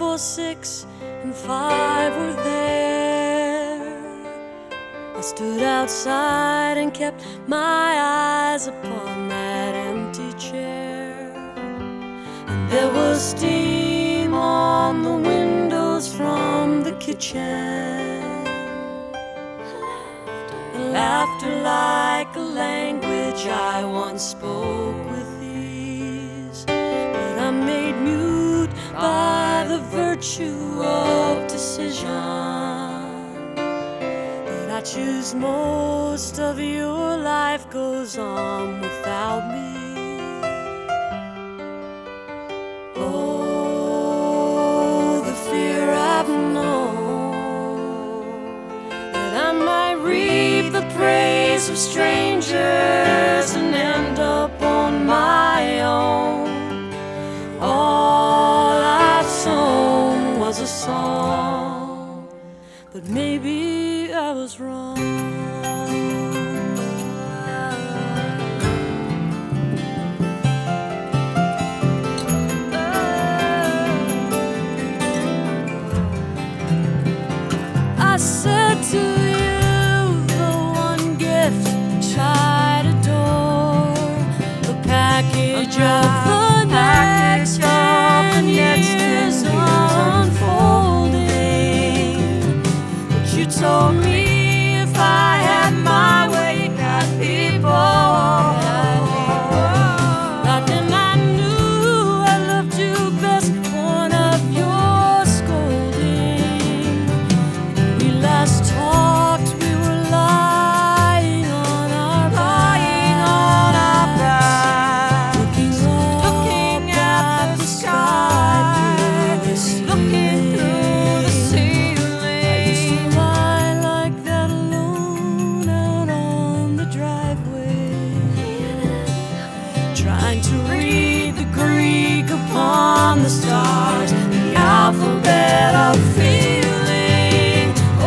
4, 6, and 5 were there. I stood outside and kept my eyes upon that empty chair. And there was steam on the windows from the kitchen, and laughter like a language I once spoke with ease. But I'm made mute by the virtue of decision. But I choose most of your life goes on without me. Oh, the fear I've known, that I might reap the praise of strangers and end up on my own. All I've sown was a song, but maybe I was wrong. I said to you, the one gift which I'd adore, the package of the next 10 years unfolding. But you told me if I had my way, you got people. Not then I knew I loved you best, one of your scolding. We last talked, we were lying on our backs, looking at the sky, looking through the ceiling. I used to lie like that alone out on the driveway, trying to read the Greek upon the stars, the alphabet of feeling.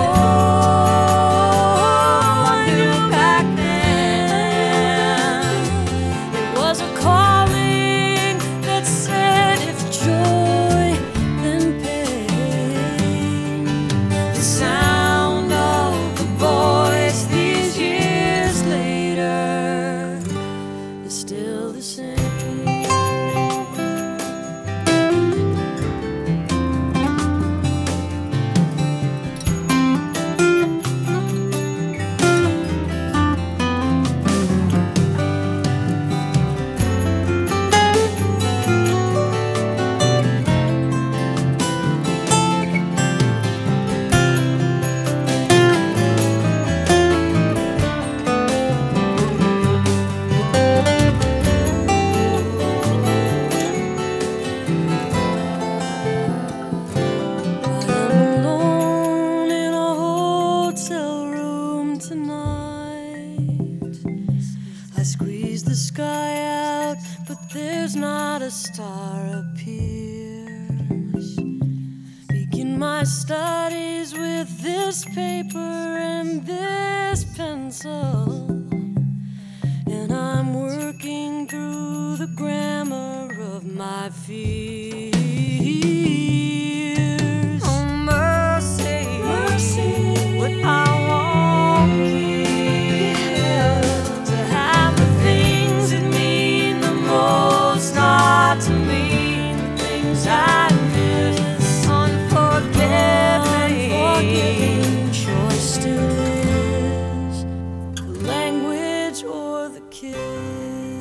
Oh, I knew back then it was a calling that said if joy, then pain. The sound of the voice these years later is still the same. But I'm alone in a hotel room tonight. I squeeze the sky out, but there's not a star appears. Begin my studies with this paper and this pencil, and I'm working through the grammar of my fears. Oh, mercy, mercy, what I won't give to have the things that mean the most, not to mean the things I miss. Unforgiving choice still is the language or the kiss.